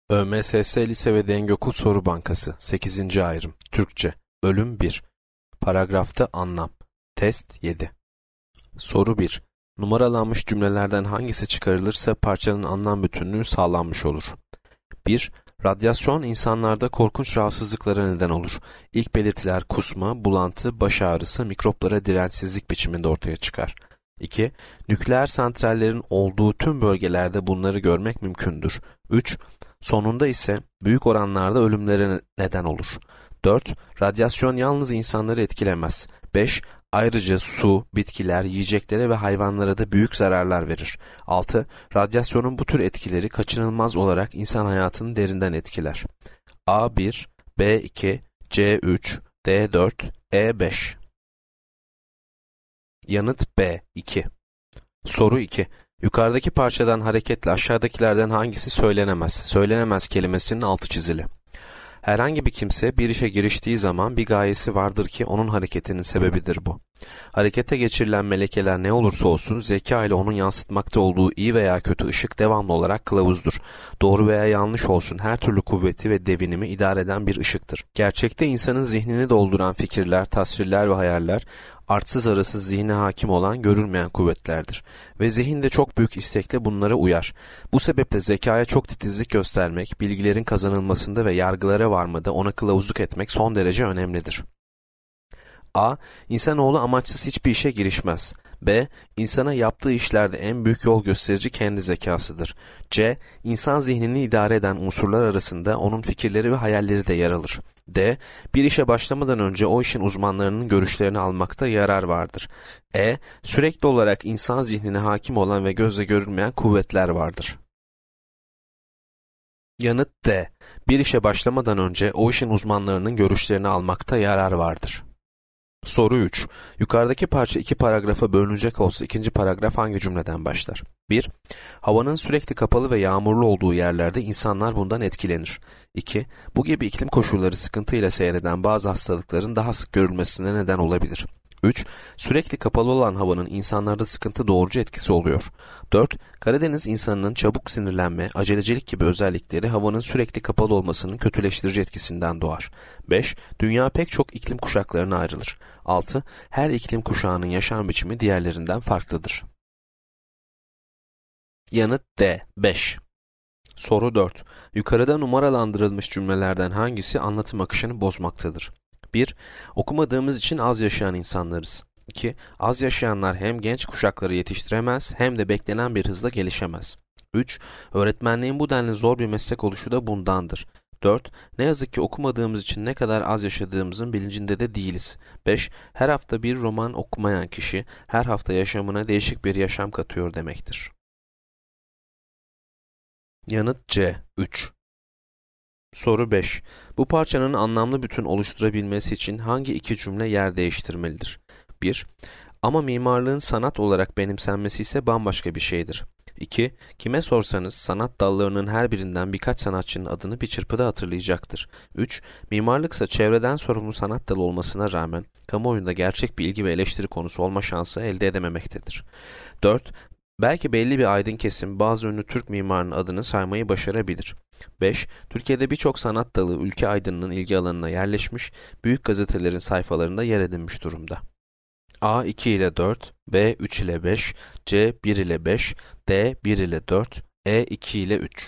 ÖMSS Lise ve Dengokul Soru Bankası 8. Ayrım Türkçe Bölüm 1 Paragrafta Anlam Test 7 Soru 1 Numaralanmış cümlelerden hangisi çıkarılırsa parçanın anlam bütünlüğü sağlanmış olur? 1. Radyasyon insanlarda korkunç rahatsızlıklara neden olur. İlk belirtiler kusma, bulantı, baş ağrısı, mikroplara dirençsizlik biçiminde ortaya çıkar. 2. Nükleer santrallerin olduğu tüm bölgelerde bunları görmek mümkündür. 3. Sonunda ise büyük oranlarda ölümlere neden olur. 4. Radyasyon yalnız insanları etkilemez. 5. Ayrıca su, bitkiler, yiyeceklere ve hayvanlara da büyük zararlar verir. 6. Radyasyonun bu tür etkileri kaçınılmaz olarak insan hayatını derinden etkiler. A1, B2, C3, D4, E5. Yanıt B2. Soru 2. Yukarıdaki parçadan hareketle aşağıdakilerden hangisi söylenemez? Söylenemez kelimesinin altı çizili. Herhangi bir kimse bir işe giriştiği zaman bir gayesi vardır ki onun hareketinin sebebidir bu. Harekete geçirilen melekeler ne olursa olsun zeka ile onun yansıtmakta olduğu iyi veya kötü ışık devamlı olarak kılavuzdur. Doğru veya yanlış olsun her türlü kuvveti ve devinimi idare eden bir ışıktır. Gerçekte insanın zihnini dolduran fikirler, tasvirler ve hayaller artsız arasız zihne hakim olan görülmeyen kuvvetlerdir. Ve zihin de çok büyük istekle bunlara uyar. Bu sebeple zekaya çok titizlik göstermek, bilgilerin kazanılmasında ve yargılara varmada ona kılavuzluk etmek son derece önemlidir. A. İnsanoğlu amaçsız hiçbir işe girişmez. B. İnsana yaptığı işlerde en büyük yol gösterici kendi zekasıdır. C. İnsan zihnini idare eden unsurlar arasında onun fikirleri ve hayalleri de yer alır. D. Bir işe başlamadan önce o işin uzmanlarının görüşlerini almakta yarar vardır. E. Sürekli olarak insan zihnine hakim olan ve gözle görülmeyen kuvvetler vardır. Yanıt D. Bir işe başlamadan önce o işin uzmanlarının görüşlerini almakta yarar vardır. Soru 3. Yukarıdaki parça iki paragrafa bölünecek olsa ikinci paragraf hangi cümleden başlar? 1. Havanın sürekli kapalı ve yağmurlu olduğu yerlerde insanlar bundan etkilenir. 2. Bu gibi iklim koşulları sıkıntıyla seyreden bazı hastalıkların daha sık görülmesine neden olabilir. 3. Sürekli kapalı olan havanın insanlarda sıkıntı doğurucu etkisi oluyor. 4. Karadeniz insanının çabuk sinirlenme, acelecilik gibi özellikleri havanın sürekli kapalı olmasının kötüleştirici etkisinden doğar. 5. Dünya pek çok iklim kuşaklarına ayrılır. 6. Her iklim kuşağının yaşam biçimi diğerlerinden farklıdır. Yanıt D. 5. Soru 4. Yukarıda numaralandırılmış cümlelerden hangisi anlatım akışını bozmaktadır? 1. Okumadığımız için az yaşayan insanlarız. 2. Az yaşayanlar hem genç kuşakları yetiştiremez hem de beklenen bir hızla gelişemez. 3. Öğretmenliğin bu denli zor bir meslek oluşu da bundandır. 4. Ne yazık ki okumadığımız için ne kadar az yaşadığımızın bilincinde de değiliz. 5. Her hafta bir roman okumayan kişi her hafta yaşamına değişik bir yaşam katıyor demektir. Yanıt C. 3. Soru 5. Bu parçanın anlamlı bütün oluşturabilmesi için hangi iki cümle yer değiştirmelidir? 1. Ama mimarlığın sanat olarak benimsenmesi ise bambaşka bir şeydir. 2. Kime sorsanız sanat dallarının her birinden birkaç sanatçının adını bir çırpıda hatırlayacaktır. 3. Mimarlıksa çevreden sorumlu sanat dalı olmasına rağmen kamuoyunda gerçek bir ilgi ve eleştiri konusu olma şansı elde edememektedir. 4. Belki belli bir aydın kesim bazı ünlü Türk mimarının adını saymayı başarabilir. 5. Türkiye'de birçok sanat dalı ülke aydınının ilgi alanına yerleşmiş, büyük gazetelerin sayfalarında yer edinmiş durumda. A 2 ile 4, B 3 ile 5, C 1 ile 5, D 1 ile 4, E 2 ile 3.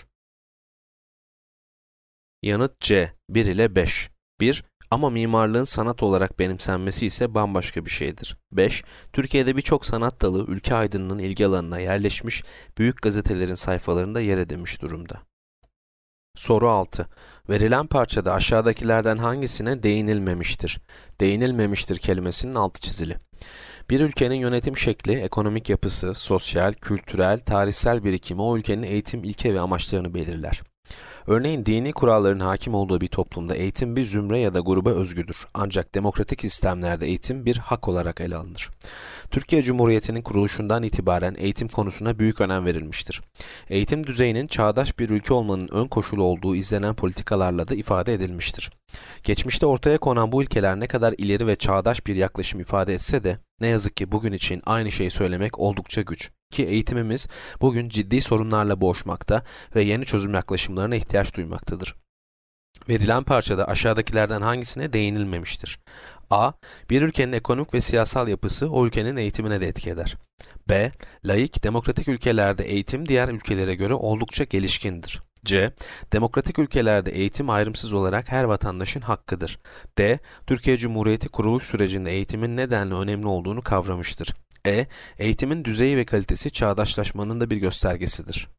Yanıt C 1 ile 5. 1. Ama mimarlığın sanat olarak benimsenmesi ise bambaşka bir şeydir. 5. Türkiye'de birçok sanat dalı ülke aydınının ilgi alanına yerleşmiş, büyük gazetelerin sayfalarında yer edinmiş durumda. Soru 6. Verilen parçada aşağıdakilerden hangisine değinilmemiştir? Değinilmemiştir kelimesinin altı çizili. Bir ülkenin yönetim şekli, ekonomik yapısı, sosyal, kültürel, tarihsel birikimi o ülkenin eğitim ilke ve amaçlarını belirler. Örneğin dini kuralların hakim olduğu bir toplumda eğitim bir zümre ya da gruba özgüdür. Ancak demokratik sistemlerde eğitim bir hak olarak ele alınır. Türkiye Cumhuriyeti'nin kuruluşundan itibaren eğitim konusuna büyük önem verilmiştir. Eğitim düzeyinin çağdaş bir ülke olmanın ön koşulu olduğu izlenen politikalarla da ifade edilmiştir. Geçmişte ortaya konan bu ilkeler ne kadar ileri ve çağdaş bir yaklaşım ifade etse de ne yazık ki bugün için aynı şeyi söylemek oldukça güç. Ki eğitimimiz bugün ciddi sorunlarla boğuşmakta ve yeni çözüm yaklaşımlarına ihtiyaç duymaktadır. Verilen parçada aşağıdakilerden hangisine değinilmemiştir? A. Bir ülkenin ekonomik ve siyasal yapısı o ülkenin eğitimine de etki eder. B. Laik, demokratik ülkelerde eğitim diğer ülkelere göre oldukça gelişkindir. C. Demokratik ülkelerde eğitim ayrımsız olarak her vatandaşın hakkıdır. D. Türkiye Cumhuriyeti kuruluş sürecinde eğitimin nedenle önemli olduğunu kavramıştır. E. Eğitimin düzeyi ve kalitesi çağdaşlaşmanın da bir göstergesidir.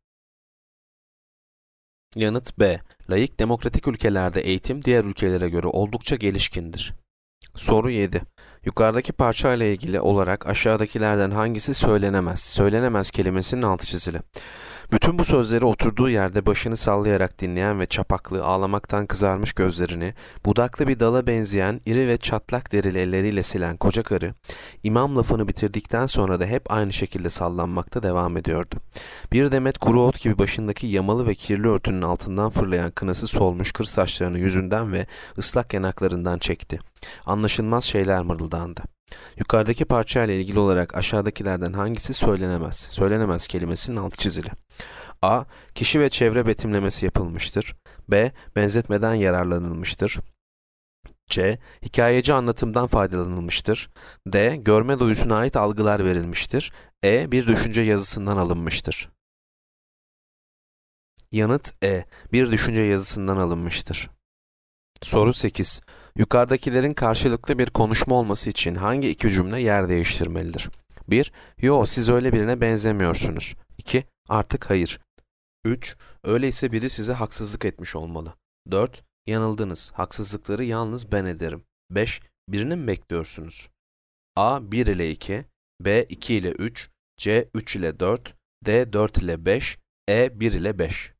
Yanıt B. Laik demokratik ülkelerde eğitim diğer ülkelere göre oldukça gelişkindir. Soru 7. Yukarıdaki parça ile ilgili olarak aşağıdakilerden hangisi söylenemez? Söylenemez kelimesinin altı çizili. Bütün bu sözleri oturduğu yerde başını sallayarak dinleyen ve çapaklı, ağlamaktan kızarmış gözlerini, budaklı bir dala benzeyen iri ve çatlak derili elleriyle silen koca karı, imam lafını bitirdikten sonra da hep aynı şekilde sallanmakta devam ediyordu. Bir demet kuru ot gibi başındaki yamalı ve kirli örtünün altından fırlayan kınası solmuş kır saçlarını yüzünden ve ıslak yanaklarından çekti. Anlaşılmaz şeyler mırıldandı. Yukarıdaki parçayla ilgili olarak aşağıdakilerden hangisi söylenemez? Söylenemez kelimesinin altı çizili. A. Kişi ve çevre betimlemesi yapılmıştır. B. Benzetmeden yararlanılmıştır. C. Hikayeci anlatımdan faydalanılmıştır. D. Görme duyusuna ait algılar verilmiştir. E. Bir düşünce yazısından alınmıştır. Yanıt E. Bir düşünce yazısından alınmıştır. Soru 8. Yukarıdakilerin karşılıklı bir konuşma olması için hangi iki cümle yer değiştirmelidir? 1. Yo, siz öyle birine benzemiyorsunuz. 2. Artık hayır. 3. Öyleyse biri size haksızlık etmiş olmalı. 4. Yanıldınız. Haksızlıkları yalnız ben ederim. 5. Birini mi bekliyorsunuz? A. 1 ile 2. B. 2 ile 3. C. 3 ile 4. D. 4 ile 5. E. 1 ile 5.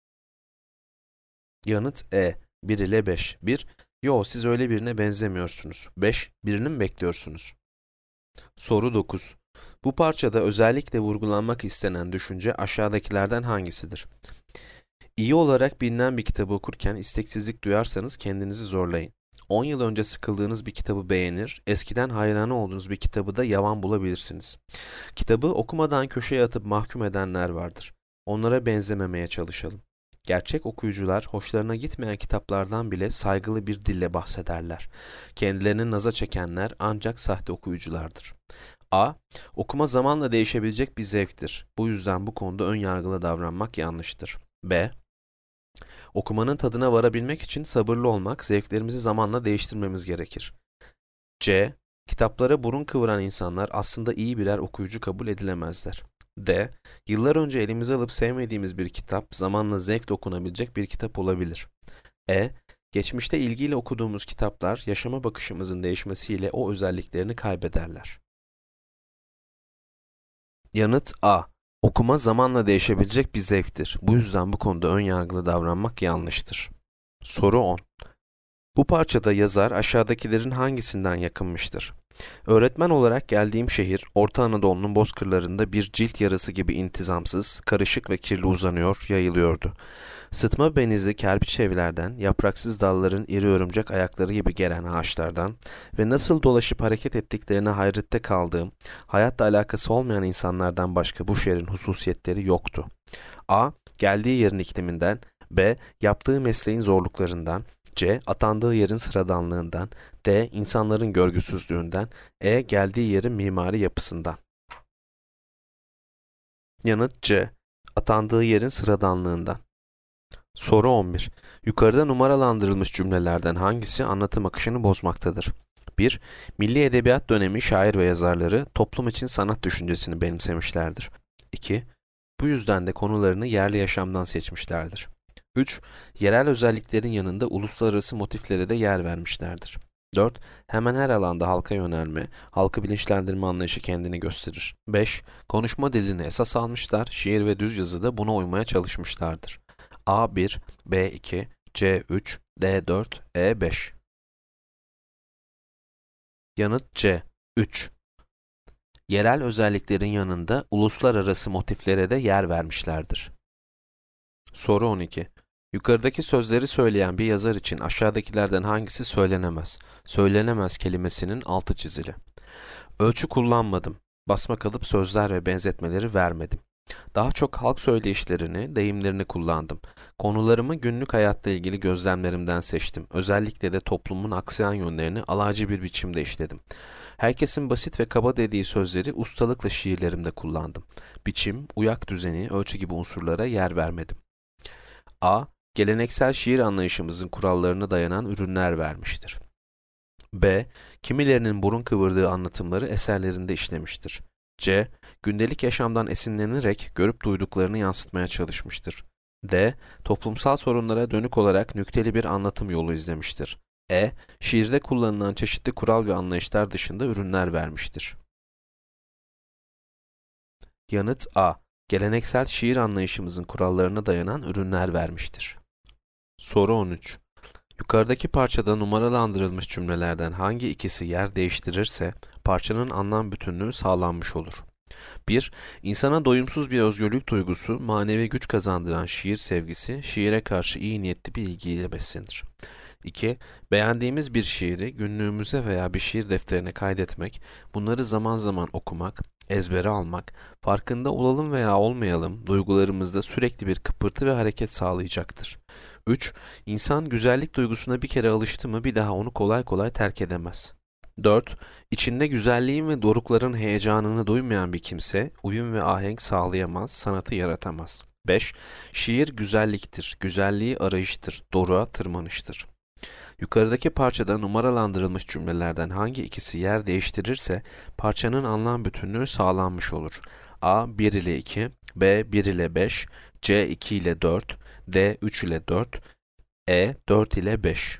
Yanıt E. 1 ile 5. 1. Yo, siz öyle birine benzemiyorsunuz. 5. Birini mi bekliyorsunuz? Soru 9. Bu parçada özellikle vurgulanmak istenen düşünce aşağıdakilerden hangisidir? İyi olarak bilinen bir kitabı okurken isteksizlik duyarsanız kendinizi zorlayın. 10 yıl önce sıkıldığınız bir kitabı beğenir, eskiden hayranı olduğunuz bir kitabı da yavan bulabilirsiniz. Kitabı okumadan köşeye atıp mahkum edenler vardır. Onlara benzememeye çalışalım. Gerçek okuyucular hoşlarına gitmeyen kitaplardan bile saygılı bir dille bahsederler. Kendilerini naza çekenler ancak sahte okuyuculardır. A. Okuma zamanla değişebilecek bir zevktir. Bu yüzden bu konuda ön yargılı davranmak yanlıştır. B. Okumanın tadına varabilmek için sabırlı olmak, zevklerimizi zamanla değiştirmemiz gerekir. C. Kitaplara burun kıvıran insanlar aslında iyi birer okuyucu kabul edilemezler. D. Yıllar önce elimize alıp sevmediğimiz bir kitap zamanla zevkle okunabilecek bir kitap olabilir. E. Geçmişte ilgiyle okuduğumuz kitaplar yaşama bakışımızın değişmesiyle o özelliklerini kaybederler. Yanıt A. Okuma zamanla değişebilecek bir zevktir. Bu yüzden bu konuda ön yargılı davranmak yanlıştır. Soru 10. Bu parçada yazar aşağıdakilerin hangisinden yakınmıştır? Öğretmen olarak geldiğim şehir, Orta Anadolu'nun bozkırlarında bir cilt yarası gibi intizamsız, karışık ve kirli uzanıyor, yayılıyordu. Sıtma benizli kerpiç evlerden, yapraksız dalların iri örümcek ayakları gibi gelen ağaçlardan ve nasıl dolaşıp hareket ettiklerine hayrette kaldığım, hayatla alakası olmayan insanlardan başka bu şehrin hususiyetleri yoktu. A. Geldiği yerin ikliminden, B. Yaptığı mesleğin zorluklarından, C. Atandığı yerin sıradanlığından, D. İnsanların görgüsüzlüğünden, E. Geldiği yerin mimari yapısından. Yanıt C. Atandığı yerin sıradanlığından. Soru 11. Yukarıda numaralandırılmış cümlelerden hangisi anlatım akışını bozmaktadır? 1. Milli Edebiyat dönemi şair ve yazarları toplum için sanat düşüncesini benimsemişlerdir. 2. Bu yüzden de konularını yerli yaşamdan seçmişlerdir. 3. Yerel özelliklerin yanında uluslararası motiflere de yer vermişlerdir. 4. Hemen her alanda halka yönelme, halkı bilinçlendirme anlayışı kendini gösterir. 5. Konuşma dilini esas almışlar, şiir ve düz yazıda buna uymaya çalışmışlardır. A1, B2, C3, D4, E5. Yanıt C. 3. Yerel özelliklerin yanında uluslararası motiflere de yer vermişlerdir. Soru 12. Yukarıdaki sözleri söyleyen bir yazar için aşağıdakilerden hangisi söylenemez? Söylenemez kelimesinin altı çizili. Ölçü kullanmadım. Basmakalıp sözler ve benzetmeleri vermedim. Daha çok halk söyleyişlerini, deyimlerini kullandım. Konularımı günlük hayatla ilgili gözlemlerimden seçtim. Özellikle de toplumun aksayan yönlerini alaycı bir biçimde işledim. Herkesin basit ve kaba dediği sözleri ustalıkla şiirlerimde kullandım. Biçim, uyak düzeni, ölçü gibi unsurlara yer vermedim. A. Geleneksel şiir anlayışımızın kurallarına dayanan ürünler vermiştir. B. Kimilerinin burun kıvırdığı anlatımları eserlerinde işlemiştir. C. Gündelik yaşamdan esinlenerek görüp duyduklarını yansıtmaya çalışmıştır. D. Toplumsal sorunlara dönük olarak nükteli bir anlatım yolu izlemiştir. E. Şiirde kullanılan çeşitli kural ve anlayışlar dışında ürünler vermiştir. Yanıt A. Geleneksel şiir anlayışımızın kurallarına dayanan ürünler vermiştir. Soru 13. Yukarıdaki parçada numaralandırılmış cümlelerden hangi ikisi yer değiştirirse parçanın anlam bütünlüğü sağlanmış olur? 1. İnsana doyumsuz bir özgürlük duygusu, manevi güç kazandıran şiir sevgisi, şiire karşı iyi niyetli bir ilgiyle beslenir. 2. Beğendiğimiz bir şiiri günlüğümüze veya bir şiir defterine kaydetmek, bunları zaman zaman okumak, ezbere almak, farkında olalım veya olmayalım, duygularımızda sürekli bir kıpırtı ve hareket sağlayacaktır. 3. İnsan güzellik duygusuna bir kere alıştı mı bir daha onu kolay kolay terk edemez. 4. İçinde güzelliğin ve dorukların heyecanını duymayan bir kimse, uyum ve ahenk sağlayamaz, sanatı yaratamaz. 5. Şiir güzelliktir, güzelliği arayıştır, doruğa tırmanıştır. Yukarıdaki parçada numaralandırılmış cümlelerden hangi ikisi yer değiştirirse parçanın anlam bütünlüğü sağlanmış olur. A 1 ile 2, B 1 ile 5, C 2 ile 4, D 3 ile 4, E 4 ile 5.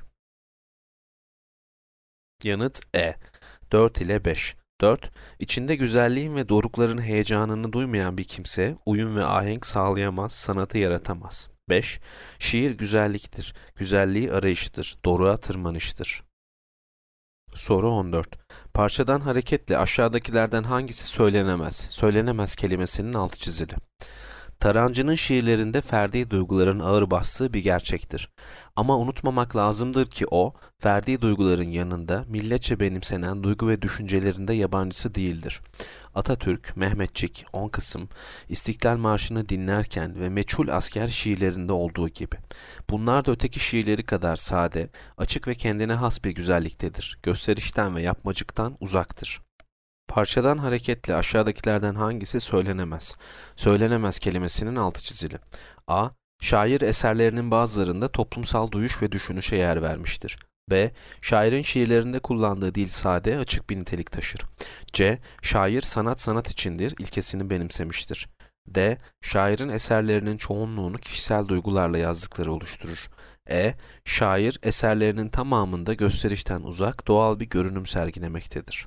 Yanıt E. 4 ile 5. 4. İçinde güzelliğin ve dorukların heyecanını duymayan bir kimse, uyum ve ahenk sağlayamaz, sanatı yaratamaz. 5. Şiir güzelliktir, güzelliği arayıştır, doruğa tırmanıştır. Soru 14. Parçadan hareketle aşağıdakilerden hangisi söylenemez? Söylenemez kelimesinin altı çizili. Tarancı'nın şiirlerinde ferdi duyguların ağır bastığı bir gerçektir. Ama unutmamak lazımdır ki o, ferdi duyguların yanında milletçe benimsenen duygu ve düşüncelerinde yabancısı değildir. Atatürk, Mehmetçik, On Kısım, İstiklal Marşı'nı dinlerken ve Meçhul Asker şiirlerinde olduğu gibi. Bunlar da öteki şiirleri kadar sade, açık ve kendine has bir güzelliktedir. Gösterişten ve yapmacıktan uzaktır. Parçadan hareketle aşağıdakilerden hangisi söylenemez? Söylenemez kelimesinin altı çizili. A. Şair eserlerinin bazılarında toplumsal duyuş ve düşünüşe yer vermiştir. B. Şairin şiirlerinde kullandığı dil sade, açık bir nitelik taşır. C. Şair sanat içindir ilkesini benimsemiştir. D. Şairin eserlerinin çoğunluğunu kişisel duygularla yazdıkları oluşturur. E. Şair eserlerinin tamamında gösterişten uzak, doğal bir görünüm sergilemektedir.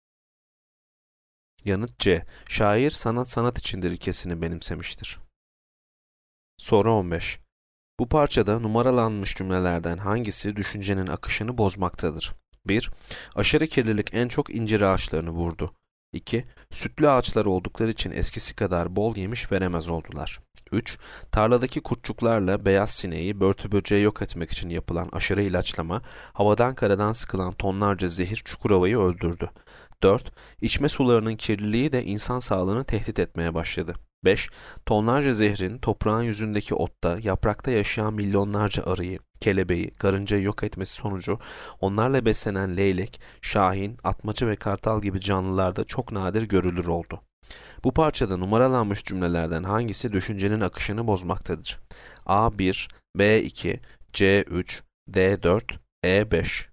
Yanıt C. Şair sanat içindir ilkesini benimsemiştir. Soru 15. Bu parçada numaralanmış cümlelerden hangisi düşüncenin akışını bozmaktadır? 1. Aşırı kirlilik en çok incir ağaçlarını vurdu. 2. Sütlü ağaçlar oldukları için eskisi kadar bol yemiş veremez oldular. 3. Tarladaki kurtçuklarla beyaz sineği, börtü böceği yok etmek için yapılan aşırı ilaçlama, havadan karadan sıkılan tonlarca zehir Çukurova'yı öldürdü. 4. İçme sularının kirliliği de insan sağlığını tehdit etmeye başladı. 5. Tonlarca zehrin toprağın yüzündeki otta, yaprakta yaşayan milyonlarca arıyı, kelebeği, karıncayı yok etmesi sonucu onlarla beslenen leylek, şahin, atmaca ve kartal gibi canlılarda çok nadir görülür oldu. Bu parçada numaralanmış cümlelerden hangisi düşüncenin akışını bozmaktadır? A1, B2, C3, D4, E5.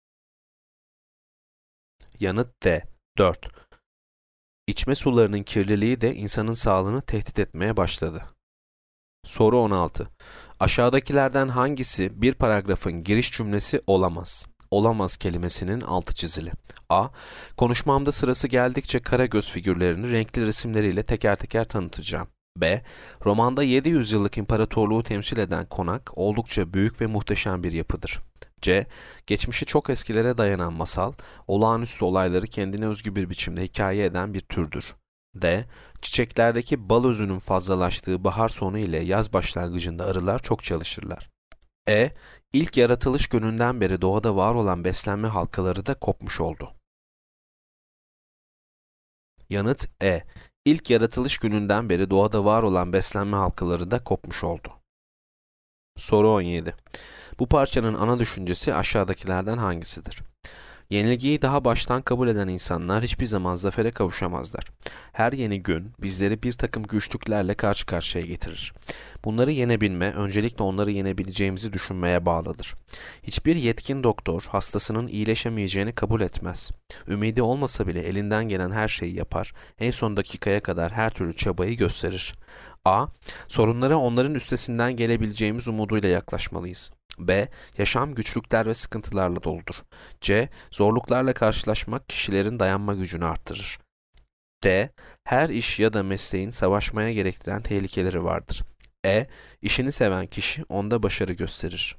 Yanıt D. 4. İçme sularının kirliliği de insanın sağlığını tehdit etmeye başladı. Soru 16. Aşağıdakilerden hangisi bir paragrafın giriş cümlesi olamaz? Olamaz kelimesinin altı çizili. A. Konuşmamda sırası geldikçe Karagöz figürlerini renkli resimleriyle teker teker tanıtacağım. B. Romanda 700 yıllık imparatorluğu temsil eden konak oldukça büyük ve muhteşem bir yapıdır. C. Geçmişi çok eskilere dayanan masal, olağanüstü olayları kendine özgü bir biçimde hikaye eden bir türdür. D. Çiçeklerdeki bal özünün fazlalaştığı bahar sonu ile yaz başlangıcında arılar çok çalışırlar. E. İlk yaratılış gününden beri doğada var olan beslenme halkaları da kopmuş oldu. Yanıt E. İlk yaratılış gününden beri doğada var olan beslenme halkaları da kopmuş oldu. Soru 17. Bu parçanın ana düşüncesi aşağıdakilerden hangisidir? Yenilgiyi daha baştan kabul eden insanlar hiçbir zaman zafere kavuşamazlar. Her yeni gün bizleri bir takım güçlüklerle karşı karşıya getirir. Bunları yenebilme, öncelikle onları yenebileceğimizi düşünmeye bağlıdır. Hiçbir yetkin doktor hastasının iyileşemeyeceğini kabul etmez. Ümidi olmasa bile elinden gelen her şeyi yapar, en son dakikaya kadar her türlü çabayı gösterir. A. Sorunlara onların üstesinden gelebileceğimiz umuduyla yaklaşmalıyız. B. Yaşam güçlükler ve sıkıntılarla doludur. C. Zorluklarla karşılaşmak kişilerin dayanma gücünü arttırır. D. Her iş ya da mesleğin savaşmaya gerektiren tehlikeleri vardır. E. İşini seven kişi onda başarı gösterir.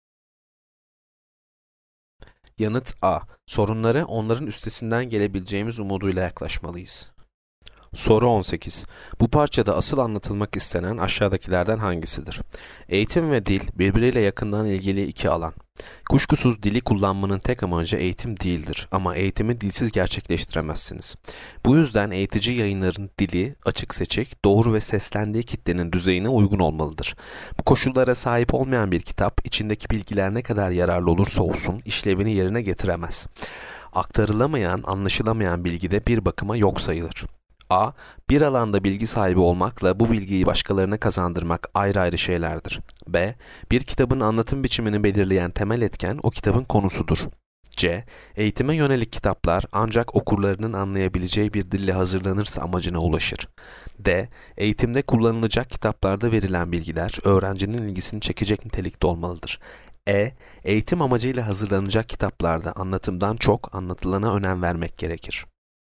Yanıt A. Sorunlara onların üstesinden gelebileceğimiz umuduyla yaklaşmalıyız. Soru 18. Bu parçada asıl anlatılmak istenen aşağıdakilerden hangisidir? Eğitim ve dil birbiriyle yakından ilgili iki alan. Kuşkusuz dili kullanmanın tek amacı eğitim değildir ama eğitimi dilsiz gerçekleştiremezsiniz. Bu yüzden eğitici yayınların dili açık seçik, doğru ve seslendiği kitlenin düzeyine uygun olmalıdır. Bu koşullara sahip olmayan bir kitap içindeki bilgiler ne kadar yararlı olursa olsun işlevini yerine getiremez. Aktarılamayan, anlaşılamayan bilgi de bir bakıma yok sayılır. A. Bir alanda bilgi sahibi olmakla bu bilgiyi başkalarına kazandırmak ayrı ayrı şeylerdir. B. Bir kitabın anlatım biçimini belirleyen temel etken o kitabın konusudur. C. Eğitime yönelik kitaplar ancak okurlarının anlayabileceği bir dille hazırlanırsa amacına ulaşır. D. Eğitimde kullanılacak kitaplarda verilen bilgiler öğrencinin ilgisini çekecek nitelikte olmalıdır. E. Eğitim amacıyla hazırlanacak kitaplarda anlatımdan çok anlatılana önem vermek gerekir.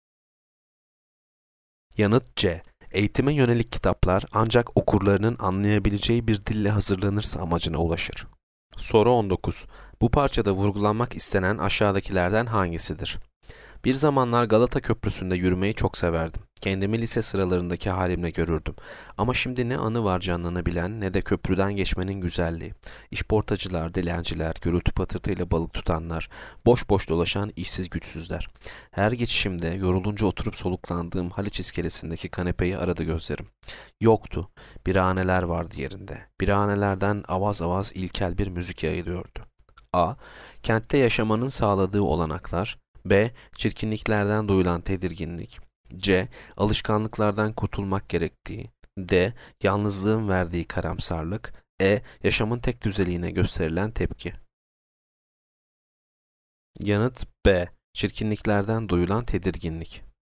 Yanıt C. Eğitime yönelik kitaplar ancak okurlarının anlayabileceği bir dille hazırlanırsa amacına ulaşır. Soru 19. Bu parçada vurgulanmak istenen aşağıdakilerden hangisidir? Bir zamanlar Galata Köprüsü'nde yürümeyi çok severdim. Kendimi lise sıralarındaki halimle görürdüm. Ama şimdi ne anı var canlanabilen ne de köprüden geçmenin güzelliği. İşportacılar, dilenciler, gürültü patırtıyla balık tutanlar, boş boş dolaşan işsiz güçsüzler. Her geçişimde yorulunca oturup soluklandığım Haliç iskelesindeki kanepeyi aradı gözlerim. Yoktu. Birahaneler vardı yerinde. Birahanelerden avaz avaz ilkel bir müzik yayılıyordu. A. Kentte yaşamanın sağladığı olanaklar. B. Çirkinliklerden duyulan tedirginlik. C. Alışkanlıklardan kurtulmak gerektiği. D. Yalnızlığın verdiği karamsarlık. E. Yaşamın tek düzeliğine gösterilen tepki. Yanıt B. Çirkinliklerden duyulan tedirginlik.